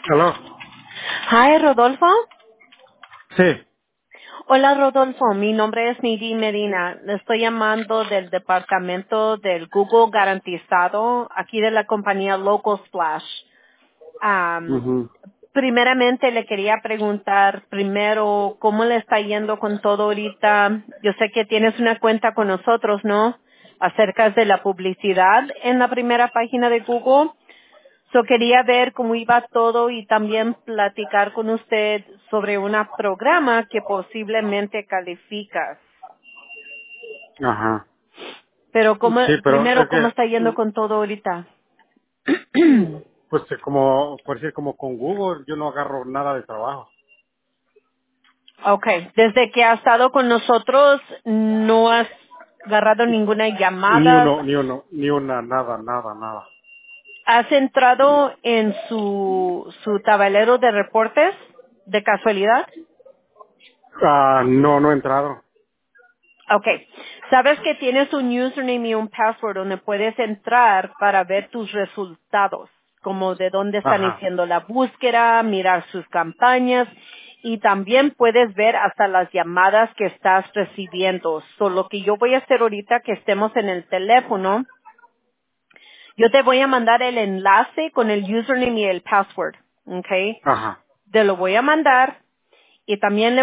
¿Aló? Hi, Rodolfo. Sí. Hola, Rodolfo. Mi nombre es Nidi Medina. Le estoy llamando del departamento del Google Garantizado, aquí de la compañía Local Splash. Am, Ujú. Primeramente, le quería preguntar primero cómo le está yendo con todo ahorita. Yo sé que tienes una cuenta con nosotros, ¿no? Acerca de la publicidad en la primera página de Google. So quería ver cómo iba todo y también platicar con usted sobre un programa que posiblemente calificas. Ajá. Pero Sí, pero primero, es ¿cómo está que, yendo con todo ahorita? pues como, por decir, como con Google, yo no agarro nada de trabajo. Okay. Desde que ha estado con nosotros, no has agarrado ninguna Ni llamada. uno, ni uno, ni una, nada, nada, nada. ¿Has entrado en su tablero de reportes de casualidad? No, no he entrado. Okay. Sabes que tienes un username y un password donde puedes entrar para ver tus resultados, como de dónde están Ajá. haciendo la búsqueda, mirar sus campañas y también puedes ver hasta las llamadas que estás recibiendo. So, lo que yo voy a hacer ahorita que estemos en el teléfono, yo te voy a mandar el enlace con el username y el password. Okay. Ajá. Te lo voy a mandar y también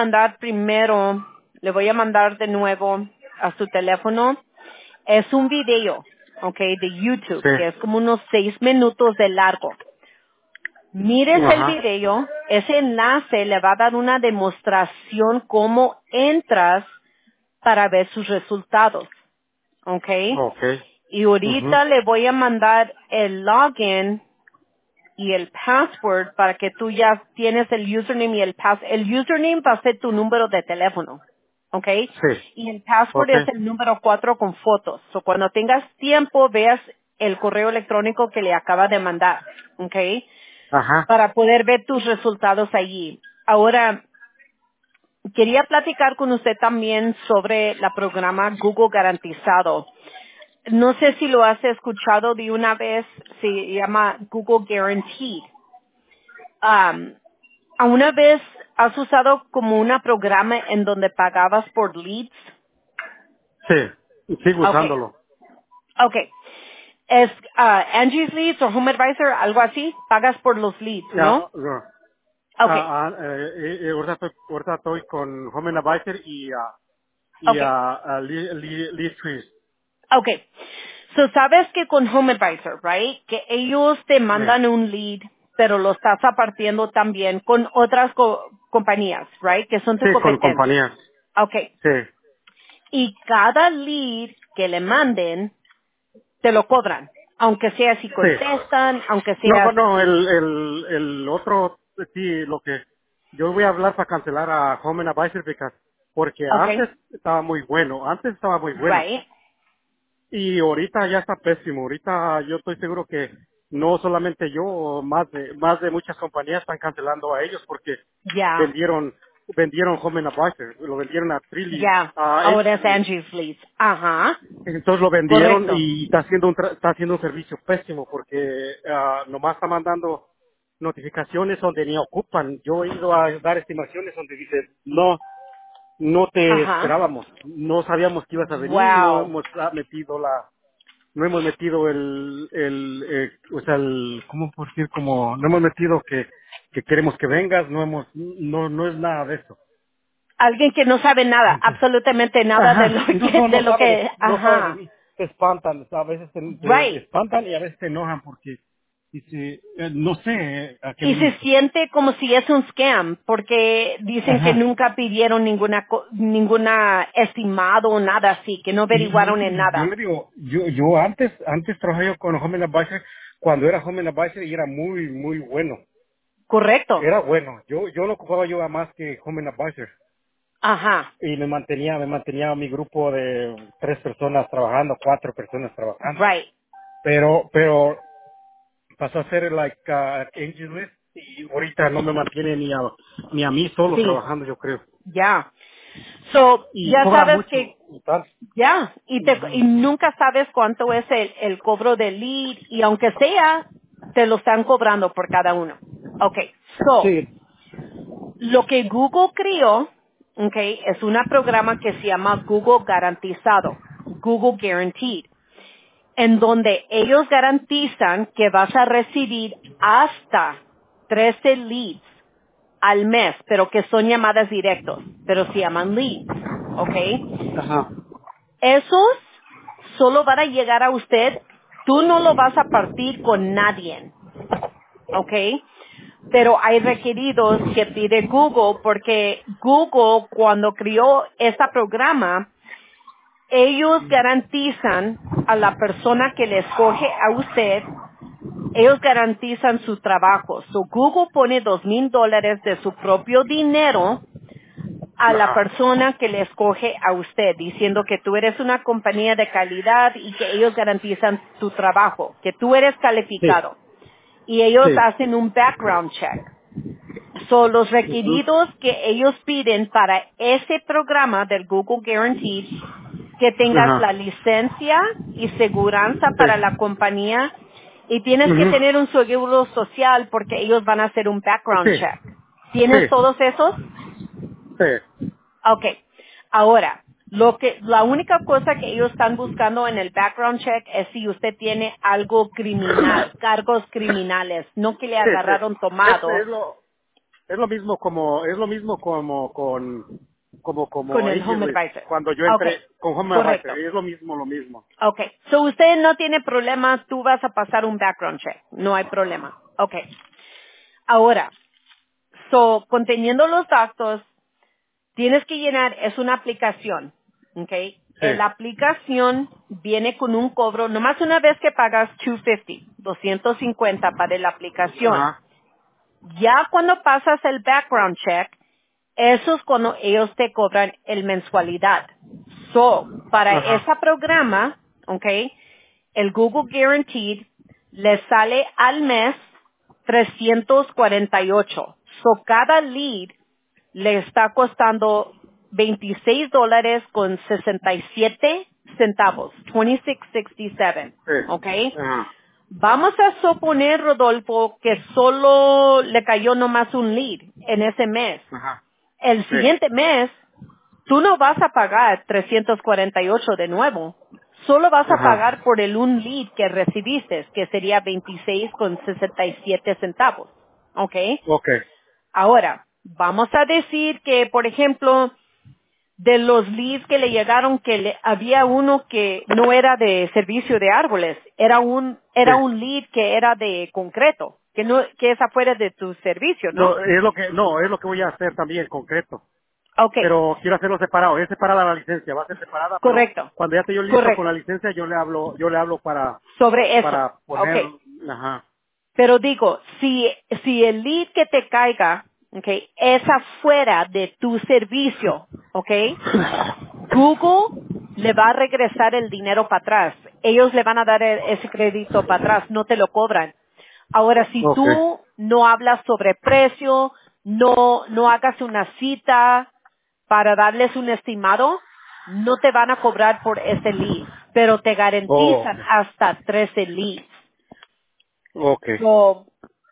le voy a mandar de nuevo a su teléfono. Es un video, ok, de YouTube, que es Sí. como unos 6 minutos de largo. Mires el Ajá. video, ese enlace le va a dar una demostración cómo entras para ver sus resultados, ok. Okay. Y Mhm. ahorita le voy a mandar el login y el password para que tú ya tienes el username y el password. El username va a ser tu número de teléfono, ¿ok? Sí. Y el password Okay. es el número 4 con fotos. So, cuando tengas tiempo, veas el correo electrónico que le acaba de mandar, ¿ok? Ajá. Para poder ver tus resultados allí. Ahora, quería platicar con usted también sobre la programa Google Garantizado. No sé si lo has escuchado de una vez, se llama Google Guaranteed. Um, ¿Alguna vez has usado como un programa en donde pagabas por leads? Sí. Sigo Okay, usándolo. okay. Es Angie's Leads o Home Advisor, algo así. Pagas por los leads, ¿no? Ya, no. Okay, Ahorita estoy con Home Advisor y okay, Lee Trees. okay. So sabes que con Home Advisor, right? Que ellos te Yeah. mandan un lead, pero lo estás apartiendo también con otras compañías, right? Que son tu Sí, con competencia. compañías. Okay. Sí. Y cada lead que le manden, te lo cobran, aunque sea si Sí. contestan, aunque No, sea no, si, el otro, sí, lo que yo voy a hablar para cancelar a Home Advisor porque okay, antes estaba muy bueno, antes estaba muy bueno. right, Y ahorita ya está pésimo. Ahorita yo estoy seguro que no solamente yo, más de muchas compañías están cancelando a ellos porque ya, vendieron, vendieron Home Advisor, lo vendieron a Trilly, ya, a ahora es Angie's. Angie's Leads, ajá, Entonces lo vendieron correcto, y está haciendo un servicio pésimo porque nomás está mandando notificaciones donde ni ocupan. Yo he ido a dar estimaciones donde dice, no, no te ajá, esperábamos, no sabíamos que ibas a venir, wow. no hemos metido o sea, ¿cómo por decir? Como, no hemos metido que queremos que vengas, no es nada de eso. Alguien que no sabe nada, absolutamente nada Ajá, y no, no, de no lo sabe que, no sabe de ajá, mí. Se espantan, a veces se right. espantan y a veces se enojan porque dice, no sé a qué Y se viene. siente como si es un scam, porque dicen que Ajá. nunca pidieron ninguna estimado o nada así, que no averiguaron en Y yo nada. le digo, yo antes trabajé yo con Home Advisor cuando era Home Advisor y era muy, muy bueno. Correcto. Era bueno. Yo no ocupaba yo a más que Home Advisor. Ajá. Y me mantenía mi grupo de 3 personas trabajando, 4 personas trabajando. Right. Pero pasó a ser like Angel List y ahorita no me mantiene ni a mí solo Sí. trabajando, yo creo. Ya. So, Y ya cobra sabes mucho que, y tal. ya. Y Ujú. nunca sabes cuánto es el cobro del lead y aunque sea, te lo están cobrando por cada uno. Okay, so, Sí. lo que Google creó, okay, es un programa que se llama Google Garantizado, Google Guaranteed, en donde ellos garantizan que vas a recibir hasta 13 leads al mes, pero que son llamadas directos, pero se llaman leads, okay. Ajá. Esos solo van a llegar a usted, tú no lo vas a partir con nadie, okay. Pero hay requeridos que pide Google porque Google cuando creó este programa, ellos garantizan a la persona que le escoge a usted, ellos garantizan su trabajo. So Google pone $2,000 de su propio dinero a la Ajá. persona que le escoge a usted, diciendo que tú eres una compañía de calidad y que ellos garantizan tu trabajo, que tú eres Sí. calificado. Y ellos Sí. hacen un background check. Son los Ujú. requeridos que ellos piden para ese programa del Google Guaranteed, que tengas la Ajá. licencia y seguranza para la Sí. compañía y tienes que Ujú. tener un seguro social porque ellos van a hacer un background Sí. check. ¿Tienes Sí. todos esos? Sí. Okay. Ahora, la única cosa que ellos están buscando en el background check es si usted tiene algo criminal, cargos criminales, no que le Sí, sí. agarraron Es, tomado es lo mismo como, con como el Home Aegis, Advisor. cuando yo Okay. entré con Home Advisor, Correcto. es lo mismo. Okay. So usted no tiene problemas, tú vas a pasar un background check. No hay problema. Okay. Ahora, conteniendo los datos, tienes que llenar, es una aplicación, ¿ok? Sí. La aplicación viene con un cobro, nomás una vez que pagas 250 para la aplicación. Ajá. Ya cuando pasas el background check, eso es cuando ellos te cobran el mensualidad. Para ese Ajá. programa, ¿ok? El Google Guaranteed le sale al mes 348. Cada lead le está costando $26 con 67 centavos, 26.67, ¿ok? Sí. Ajá. Vamos a suponer, Rodolfo, que solo le cayó nomás un lead en ese mes. Ajá. El Sí. siguiente mes, tú no vas a pagar 348 de nuevo. Solo vas a Ajá. pagar por el un lead que recibiste, que sería 26 con 67 centavos. ¿Ok? Ok. Ahora, vamos a decir que, por ejemplo, de los leads que le llegaron, había uno que no era de servicio de árboles, Sí. era un lead que era de concreto, que es afuera de tu servicio, ¿no? No, es lo que voy a hacer también, concreto. Ok, Pero quiero hacerlo separado. Es separada la licencia, va a ser separada, pero correcto, cuando ya esté yo listo con la correcto. licencia, yo le hablo Sobre eso. para Ok. poner, ajá. Pero digo, si el lead que te caiga, ok, es afuera de tu servicio, ok, Google le va a regresar el dinero para atrás. Ellos le van a dar ese crédito para atrás, no te lo cobran. Ahora, si Ok. tú no hablas sobre precio, no hagas una cita para darles un estimado, no te van a cobrar por ese lead, pero te Oh, garantizan hasta 13 leads. ok. So,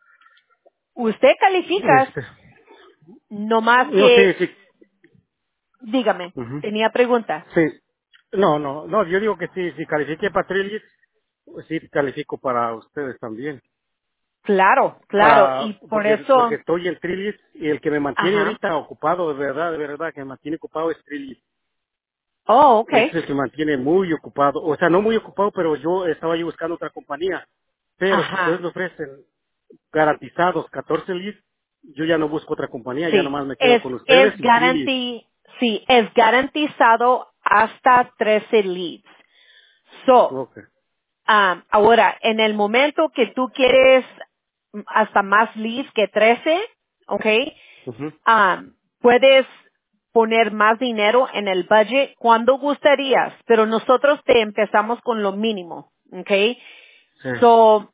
usted califica, Este, no más no, sí, que, sí. dígame, Ujú. tenía pregunta. Sí. No, yo digo que sí, si califique para Trillis, pues sí califico para ustedes también. Claro, claro, Ah, y por porque eso, estoy en Trillis y el que me mantiene ajá. ahorita ocupado, de verdad, que me mantiene ocupado es Trillis. Oh, Ese okay. es el que mantiene muy ocupado. O sea, no muy ocupado, pero yo estaba ahí buscando otra compañía. Pero si ustedes Ajá. me ofrecen garantizados 14 leads, yo ya no busco otra compañía, ya Sí, nomás me quedo con ustedes y Trillis. sí, es garantizado hasta 13 leads. So, Ok. ahora, en el momento que tú quieres hasta más leads que 13, okay, Ujú. puedes poner más dinero en el budget cuando gustarías, pero nosotros te empezamos con lo mínimo, okay? Sí. So,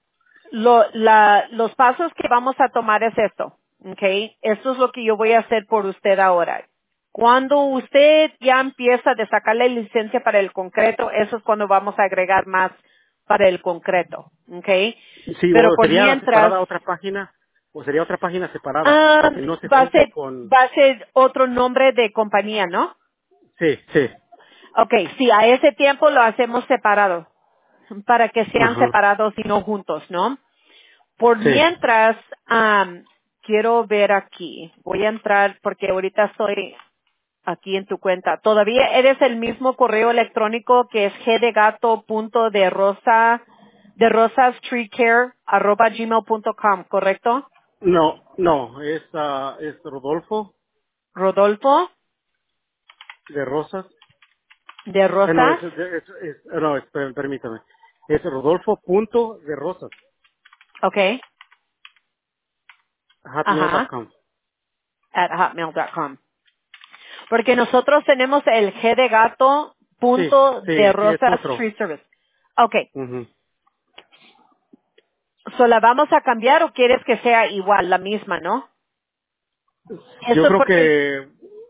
los pasos que vamos a tomar es esto, okay? Esto es lo que yo voy a hacer por usted ahora. Cuando usted ya empieza de sacar la licencia para el concreto, eso es cuando vamos a agregar más para el concreto, okay? Sí, Pero o por sería mientras, separada otra página, o sería otra página separada que no se Va a junte ser, con... va a ser otro nombre de compañía, ¿no? Sí, sí. Okay, sí, a ese tiempo lo hacemos separado, para que sean Ajá. separados y no juntos, ¿no? Por Sí. mientras, quiero ver aquí, voy a entrar porque ahorita estoy aquí en tu cuenta. ¿Todavía eres el mismo correo electrónico que es de rosastreecare@gmail.com, correcto? No, no, es Rodolfo Rodolfo de Rosas. de No, Rosas, no, permítame. Es Rodolfo punto de Rosas, okay, ajá, hotmail.com. @hotmail.com. Porque nosotros tenemos el G de gato Sí, punto sí, de es Rosas otro. Tree Service. Okay. Ujú. So, ¿la vamos a cambiar o quieres que sea igual, la misma, no? Yo Eso creo porque, que,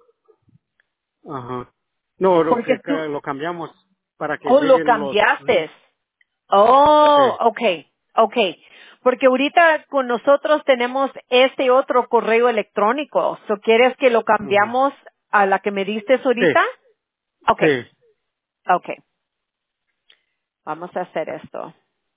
ajá. No, porque tú, lo cambiamos para que lo lleguen los cambiaste. leads. Sí. Oh, okay, okay. Porque ahorita con nosotros tenemos este otro correo electrónico. So, ¿quieres que lo Ujú. cambiamos a la que me diste Sí, ahorita? Okay, sí. okay. Vamos a hacer esto.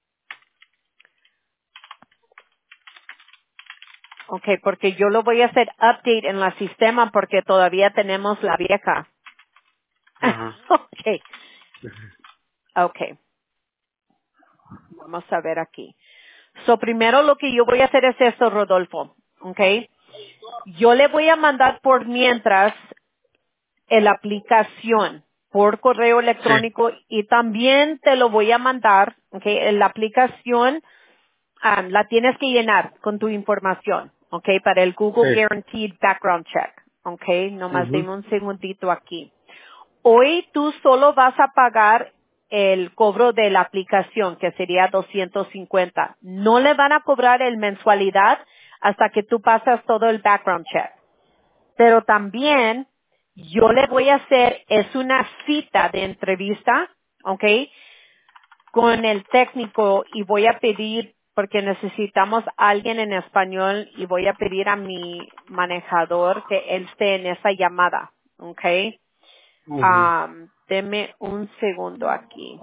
Okay, porque yo lo voy a hacer update en la sistema porque todavía tenemos la vieja. Ajá. Okay, okay. Vamos a ver aquí. So, primero lo que yo voy a hacer es esto, Rodolfo. Okay. Yo le voy a mandar por mientras la aplicación por correo Sí, electrónico y también te lo voy a mandar, okay. La aplicación la tienes que llenar con tu información, okay, para el Google sí. Guaranteed Background Check, okay. Nomás Ujú. deme un segundito aquí. Hoy tú solo vas a pagar el cobro de la aplicación, que sería 250. No le van a cobrar el mensualidad hasta que tú pasas todo el background check. Pero también yo le voy a hacer, es una cita de entrevista, ¿ok? Con el técnico y voy a pedir, porque necesitamos a alguien en español y voy a pedir a mi manejador que él esté en esa llamada, ¿ok? Ujú. Deme un segundo aquí.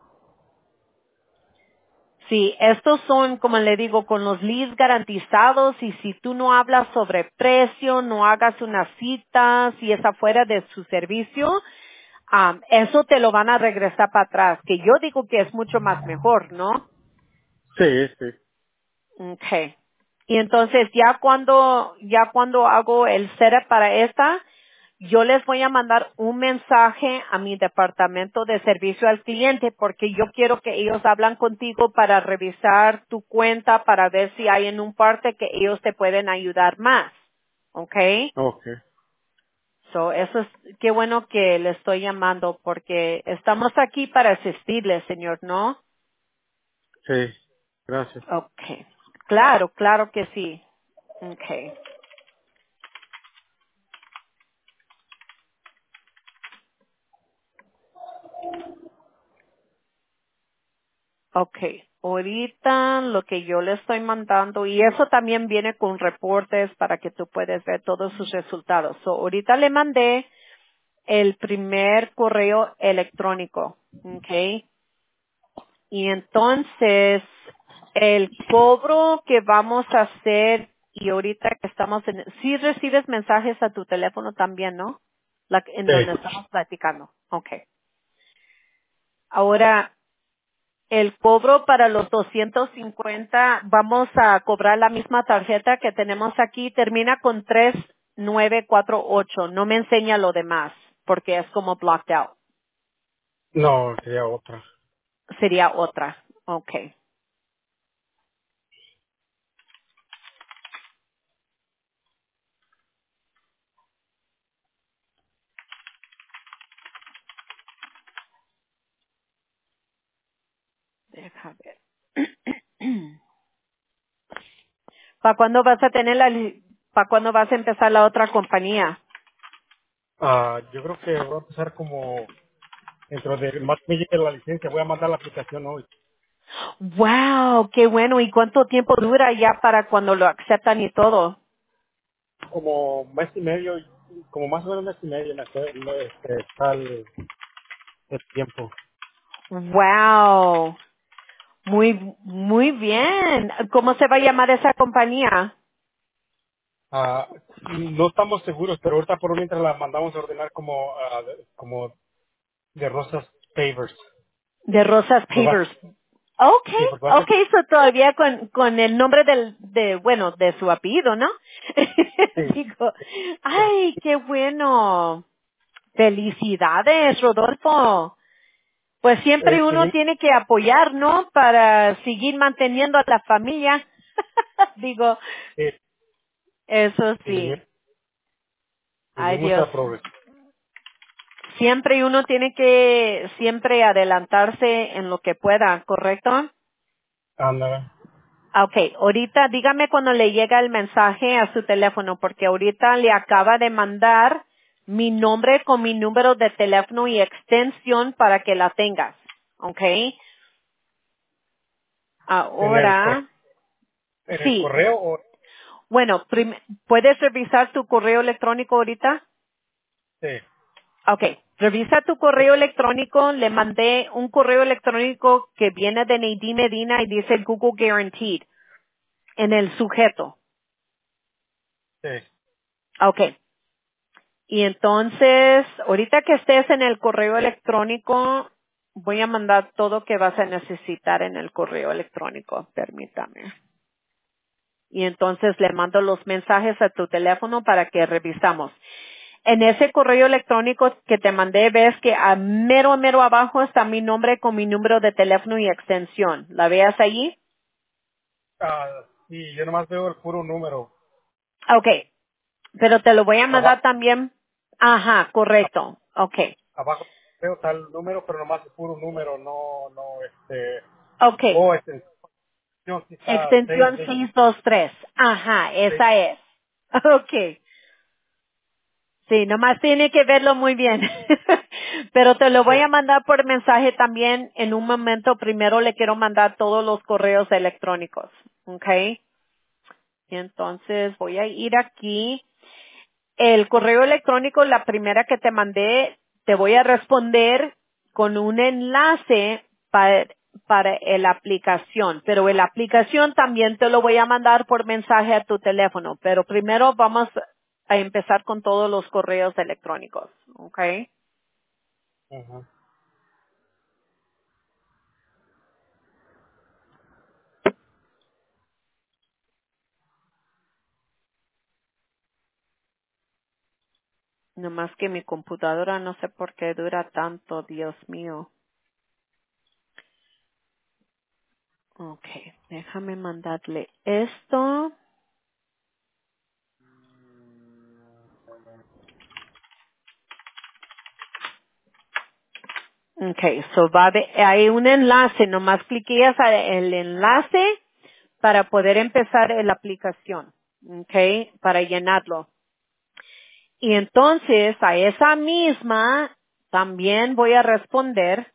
Sí, estos son, como le digo, con los leads garantizados y si tú no hablas sobre precio, no hagas una cita, si es afuera de su servicio, eso te lo van a regresar para atrás, que yo digo que es mucho más mejor, ¿no? Sí, sí. Okay. Y entonces ya cuando hago el setup para esta, yo les voy a mandar un mensaje a mi departamento de servicio al cliente porque yo quiero que ellos hablan contigo para revisar tu cuenta para ver si hay en un parte que ellos te pueden ayudar más. Okay. Ok. So, eso es, qué bueno que le estoy llamando porque estamos aquí para asistirle, señor, ¿no? Sí. Gracias. Okay. Claro, claro que sí. Okay. Okay, ahorita lo que yo le estoy mandando, y eso también viene con reportes para que tú puedas ver todos sus resultados. So, ahorita le mandé el primer correo electrónico, okay, y entonces el cobro que vamos a hacer, y ahorita que estamos sí recibes mensajes a tu teléfono también, ¿no? En Sí. donde estamos platicando. Okay. Ahora, el cobro para los 250, vamos a cobrar la misma tarjeta que tenemos aquí, termina con 3948. No me enseña lo demás, porque es como blocked out. No, sería otra. Sería otra. Okay. Deja ver. ¿Para cuándo vas a tener para cuándo vas a empezar la otra compañía? Yo creo que voy a empezar como dentro de más que me llegue la licencia, voy a mandar la aplicación hoy. Wow, qué bueno. ¿Y cuánto tiempo dura ya para cuando lo aceptan y todo? Como mes y medio, como más o menos mes y medio está el tiempo. Wow, muy bien. ¿Cómo se va a llamar esa compañía? Ah, no estamos seguros, pero ahorita por mientras la mandamos a ordenar como de rosas favors. De Rosas Nomás, Pavers. Okay, sí, porque va a ser, okay, so todavía con el nombre de su apellido, ¿no? sí, Digo, ay, qué bueno. Felicidades, Rodolfo. Pues siempre uno seguimos, tiene que apoyar, ¿no? Para seguir manteniendo a la familia. Digo, eh, eso seguimos, sí. Ay, seguimos Dios. a progresar. Siempre uno tiene que siempre adelantarse en lo que pueda, ¿correcto? Anda, Okay, ahorita dígame cuando le llega el mensaje a su teléfono, porque ahorita le acaba de mandar mi nombre con mi número de teléfono y extensión para que la tengas. Okay. en el, Ahora, en el sí. correo o Bueno, ¿puedes revisar tu correo electrónico ahorita? sí, Okay. Revisa tu correo electrónico. Le mandé un correo electrónico que viene de Nadine Medina y dice Google Guaranteed en el sujeto. sí, Okay. Y entonces, ahorita que estés en el correo electrónico, voy a mandar todo que vas a necesitar en el correo electrónico. Permítame. Y entonces le mando los mensajes a tu teléfono para que revisamos. En ese correo electrónico que te mandé, ves que a mero abajo está mi nombre con mi número de teléfono y extensión. ¿La veas allí? sí, yo nomás veo el puro número. Okay. Pero te lo voy a mandar Abajo, también. Ajá, correcto. Okay. abajo veo tal número, pero nomás el puro número, Okay. extensión, sí está Extensión 623. Ajá, esa es. Okay. Sí, nomás tiene que verlo muy bien. Pero te lo sí, voy a mandar por mensaje también en un momento. Primero le quiero mandar todos los correos electrónicos. Okay. Y entonces voy a ir aquí. El correo electrónico, la primera que te mandé, te voy a responder con un enlace para la aplicación. Pero la aplicación también te lo voy a mandar por mensaje a tu teléfono. Pero primero vamos a empezar con todos los correos electrónicos. ¿Ok? ujú. Nomás que mi computadora no sé por qué dura tanto, Dios mío. Ok, déjame mandarle esto. Okay, so hay un enlace, nomás cliqueas el enlace para poder empezar la aplicación, okay, para llenarlo. Y entonces a esa misma también voy a responder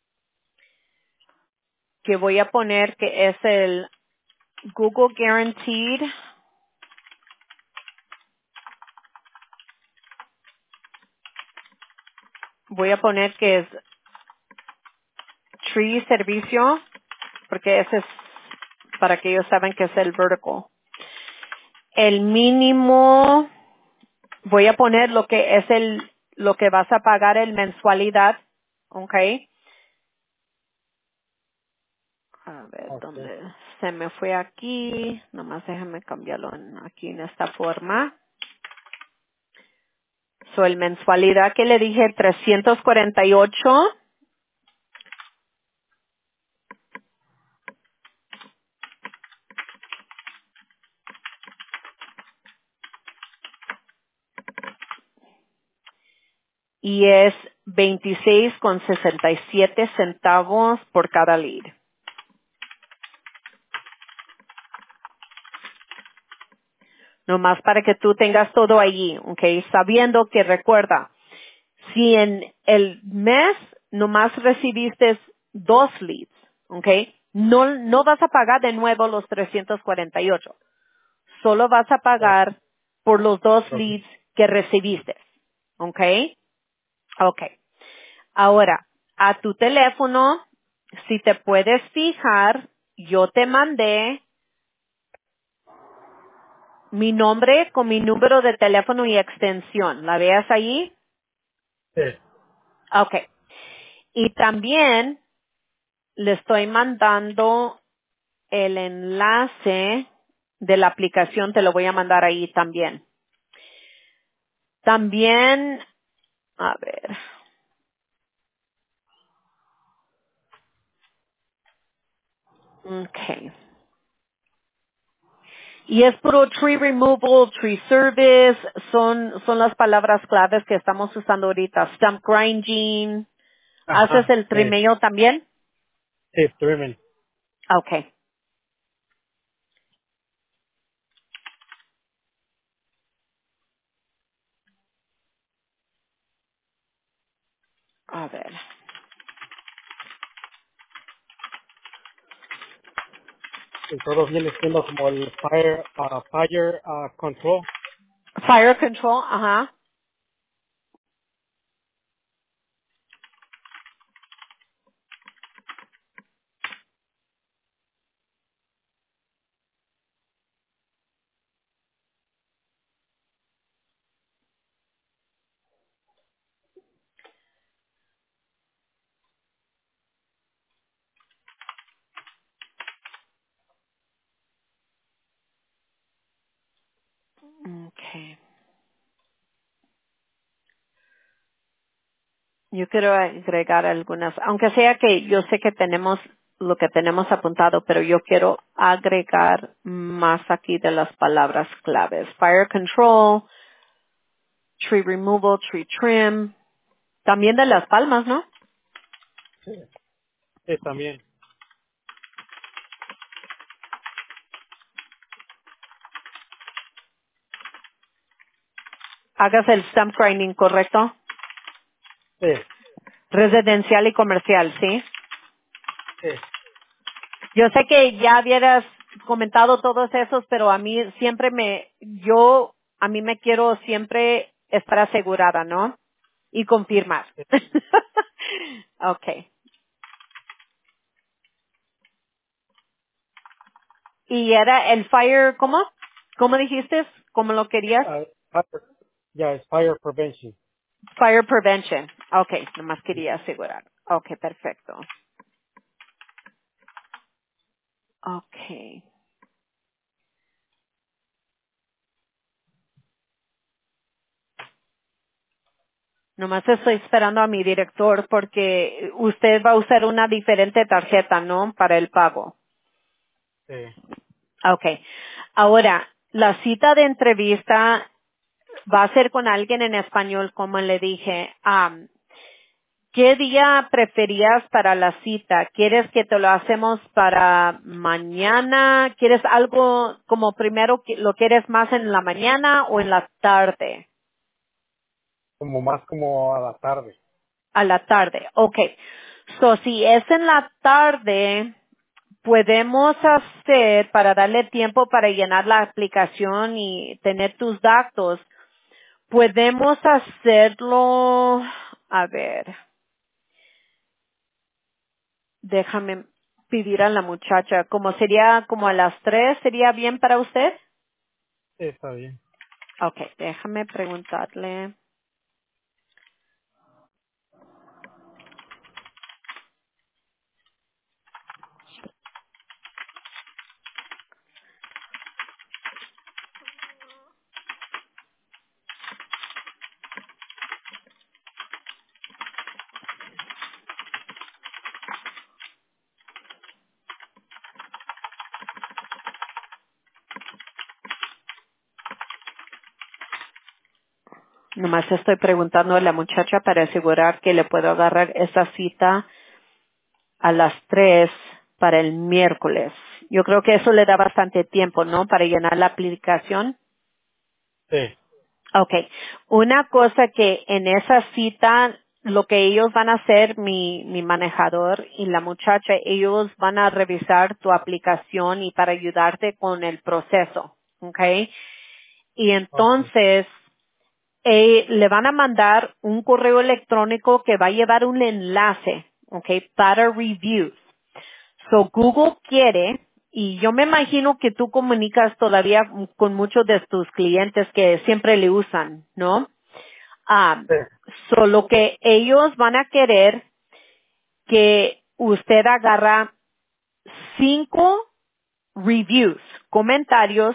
que voy a poner que es el Google Guaranteed, voy a poner que es Tree Servicio, porque ese es para que ellos saben que es el vertical. El mínimo voy a poner lo que es lo que vas a pagar en mensualidad, ¿ok? A ver, Okay. ¿dónde se me fue aquí? Nomás déjame cambiarlo aquí en esta forma. So, el mensualidad que le dije 348 y es 26,67 centavos por cada lead. Nomás para que tú tengas todo allí, ¿ok? Sabiendo que recuerda, si en el mes nomás recibiste 2 leads, ¿ok? No vas a pagar de nuevo los 348. Solo vas a Oh, pagar por los 2 ok. leads que recibiste. ¿Ok? Ok. Ahora, a tu teléfono, si te puedes fijar, yo te mandé mi nombre con mi número de teléfono y extensión. ¿La veas ahí? Sí. Ok. Y también le estoy mandando el enlace de la aplicación, te lo voy a mandar ahí también. También, a ver, ok. Y es puro tree removal, tree service, son las palabras claves que estamos usando ahorita. Stump grinding. ¿Haces Ajá. el trimeo también? Sí, trimming. Ok. A ver. Y todo viene siendo como el fire control. Fire control, ajá. Okay. Yo quiero agregar algunas, aunque sea que yo sé que tenemos lo que tenemos apuntado, pero yo quiero agregar más aquí de las palabras claves. Fire control, tree removal, tree trim, también de las palmas, ¿no? Sí, también. Hagas el stump grinding, ¿correcto? Sí, Residencial y comercial, ¿sí? sí, Yo sé que ya hubieras comentado todos esos, pero a mí a mí me quiero siempre estar asegurada, ¿no? Y confirmar. sí. Okay. Y era el fire, ¿cómo? ¿Cómo dijiste? ¿Cómo lo querías? Ah, fire, ya es fire prevention. Fire prevention. Okay, nomás quería asegurar. Okay, perfecto. Okay. Nomás estoy esperando a mi director porque usted va a usar una diferente tarjeta, ¿no? Para el pago. Sí. Okay. Ahora, la cita de entrevista va a ser con alguien en español, como le dije. ¿Qué día preferías para la cita? ¿Quieres que te lo hacemos para mañana? ¿Quieres algo como primero que lo quieres más en la mañana o en la tarde? Como más como a la tarde. A la tarde. Okay. So, si es en la tarde, podemos hacer para darle tiempo para llenar la aplicación y tener tus datos. Podemos hacerlo, a ver, déjame pedir a la muchacha, como sería como a las 3, ¿sería bien para usted? Sí, está bien. Okay, déjame preguntarle. Nomás estoy preguntando a la muchacha para asegurar que le puedo agarrar esa cita a las 3 para el miércoles. Yo creo que eso le da bastante tiempo, ¿no? Para llenar la aplicación. Sí. Okay. Una cosa que en esa cita lo que ellos van a hacer, mi manejador y la muchacha, ellos van a revisar tu aplicación y para ayudarte con el proceso, ¿ok? Y Ok. entonces le van a mandar un correo electrónico que va a llevar un enlace, ¿ok? Para reviews. So Google quiere, y yo me imagino que tú comunicas todavía con muchos de tus clientes que siempre le usan, ¿no? Ah, Sí. so lo que ellos van a querer que usted agarra 5 reviews, comentarios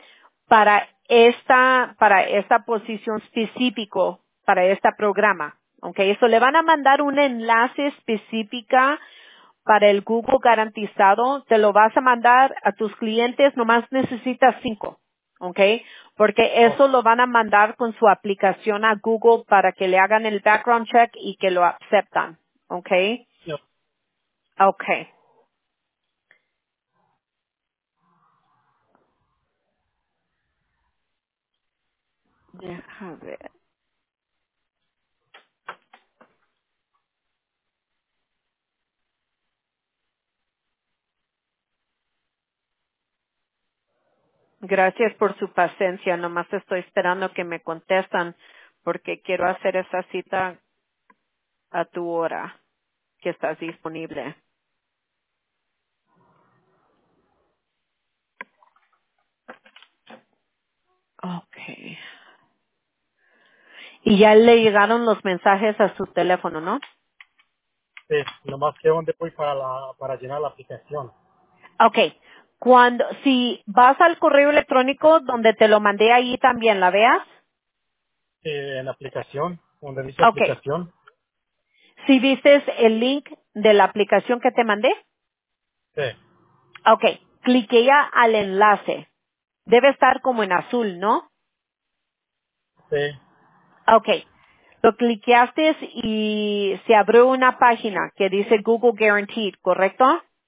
para esta posición específico, para este programa. ¿Ok? Eso le van a mandar un enlace específica para el Google garantizado. Te lo vas a mandar a tus clientes, nomás necesitas 5. ¿Ok? Porque Oh, eso lo van a mandar con su aplicación a Google para que le hagan el background check y que lo aceptan. ¿Ok? no, Ok. Deja ver. Gracias por su paciencia. Nomás estoy esperando que me contestan porque quiero hacer esa cita a tu hora que estás disponible. Okay. Y ya le llegaron los mensajes a su teléfono, ¿no? sí, nomás que dónde voy para llenar la aplicación. Okay. Si vas al correo electrónico donde te lo mandé ahí también, ¿la veas? En la aplicación, donde dice Okay. aplicación. Si viste el link de la aplicación que te mandé, Sí, okay. Cliquea al enlace. Debe estar como en azul, ¿no? sí. Okay. Lo cliqueaste y se abrió una página que dice Google Guaranteed, ¿correcto?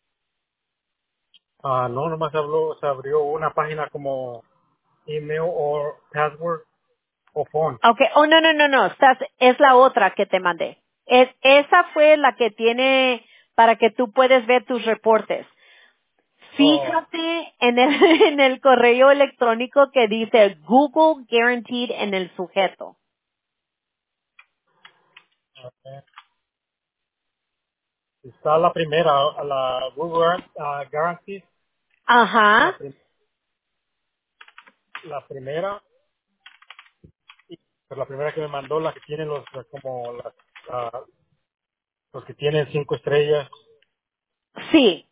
No, nomás se abrió una página como email o password o phone. Okay. Oh, no, no, no, no. Es la otra que te mandé. Esa fue la que tiene para que tú puedes ver tus reportes. Oh, Fíjate en el, en el correo electrónico que dice Google Guaranteed en el sujeto. ok. Está la primera, la Google Guarantee, Ajá. la, la primera, y, pues la primera que me mandó, la que tiene ah, los que tienen 5 estrellas Sí.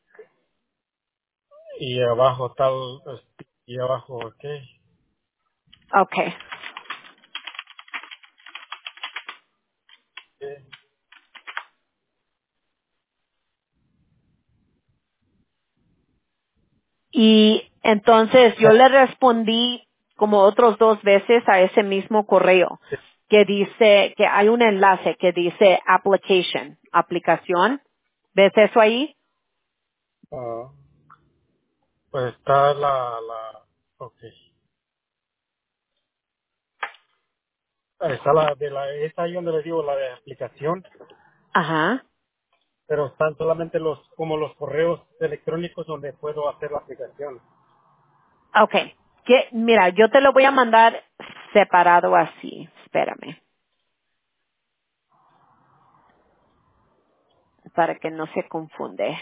y abajo tal, y abajo, ok. Okay. Sí. Y entonces yo le respondí como otros 2 veces a ese mismo correo Sí. que dice que hay un enlace que dice application, aplicación. ¿Ves eso ahí? Ah, pues está ok. Está está ahí donde le digo la de aplicación, Ajá. pero están solamente como los correos electrónicos donde puedo hacer la aplicación. Okay. Mira, yo te lo voy a mandar separado así. Espérame, para que no se confunde.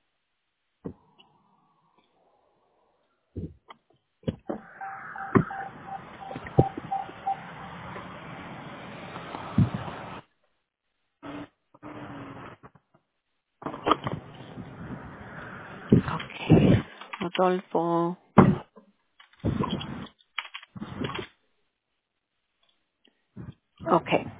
Okay. Rodolfo. Okay.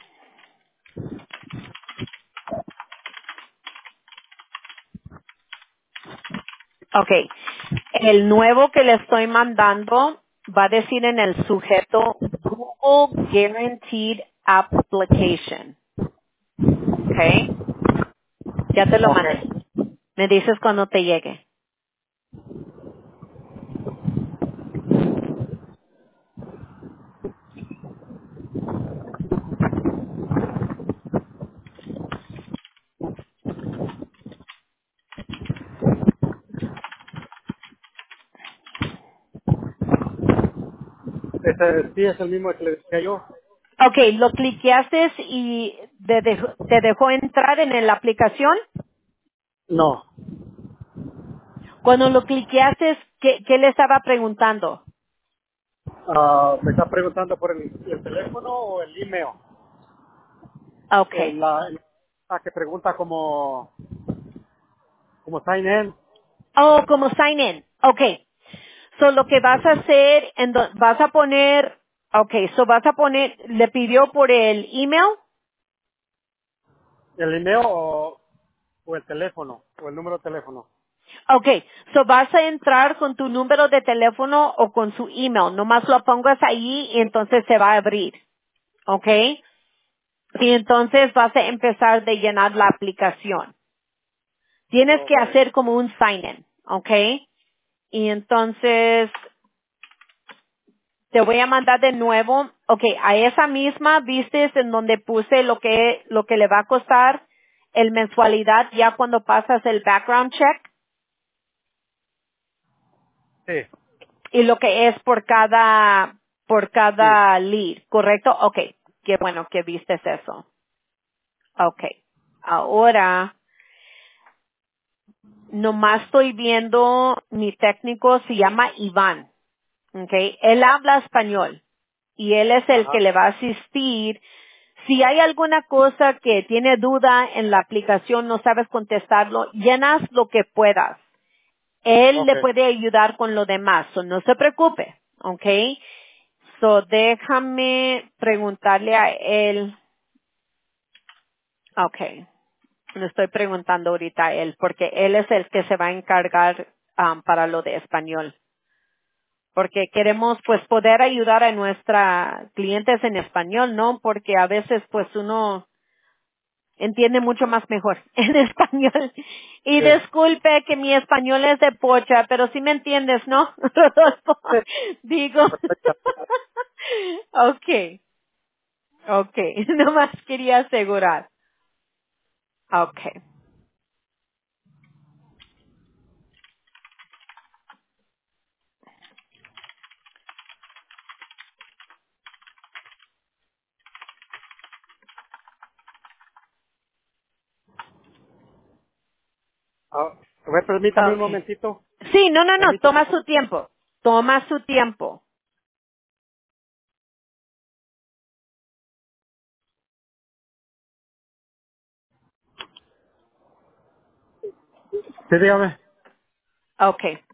Okay. El nuevo que le estoy mandando va a decir en el sujeto Google Guaranteed Application. Okay. Ya te lo Ok. mandé. Me dices cuando te llegue. Ese sí es el mismo que le decía yo. Ok, lo cliqueaste y te dejó entrar en la aplicación. No. Cuando lo cliqueaste, ¿qué le estaba preguntando? Me está preguntando por el teléfono o el email. Ok. La que pregunta como sign in. Oh, como sign in. Ok. So lo que vas a hacer, vas a poner, ok, so vas a poner, le pidió por el email. El email o el teléfono, o el número de teléfono. Ok, so vas a entrar con tu número de teléfono o con su email. Nomás lo pongas ahí y entonces se va a abrir. Ok. Y entonces vas a empezar de llenar la aplicación. Tienes que Ok. hacer como un sign in. Ok. Y entonces te voy a mandar de nuevo. Ok, a esa misma vistes en donde puse lo que le va a costar el mensualidad ya cuando pasas el background check Sí, y lo que es por sí. cada lead, ¿correcto? Ok, qué bueno que vistes eso. Ok, ahora nomás estoy viendo mi técnico se llama Iván. Ok, él habla español y él es el que Ajá. le va a asistir. Si hay alguna cosa que tiene duda en la aplicación, no sabes contestarlo, llenas lo que puedas. Él Ok. le puede ayudar con lo demás, so no se preocupe, ¿ok? So déjame preguntarle a él, ok, le estoy preguntando ahorita a él, porque él es el que se va a encargar para lo de español. Porque queremos pues poder ayudar a nuestras clientes en español, ¿no? Porque a veces pues uno entiende mucho más mejor en español. Y Sí. disculpe que mi español es de pocha, pero sí me entiendes, ¿no? Rodolfo? Sí. Digo. Perfecto. Okay, okay. Nomás quería asegurar. Okay, A ver, permítame un okay. momentito. Sí, no, Permítame. toma su tiempo. Toma su tiempo. Sí, dígame. Okay.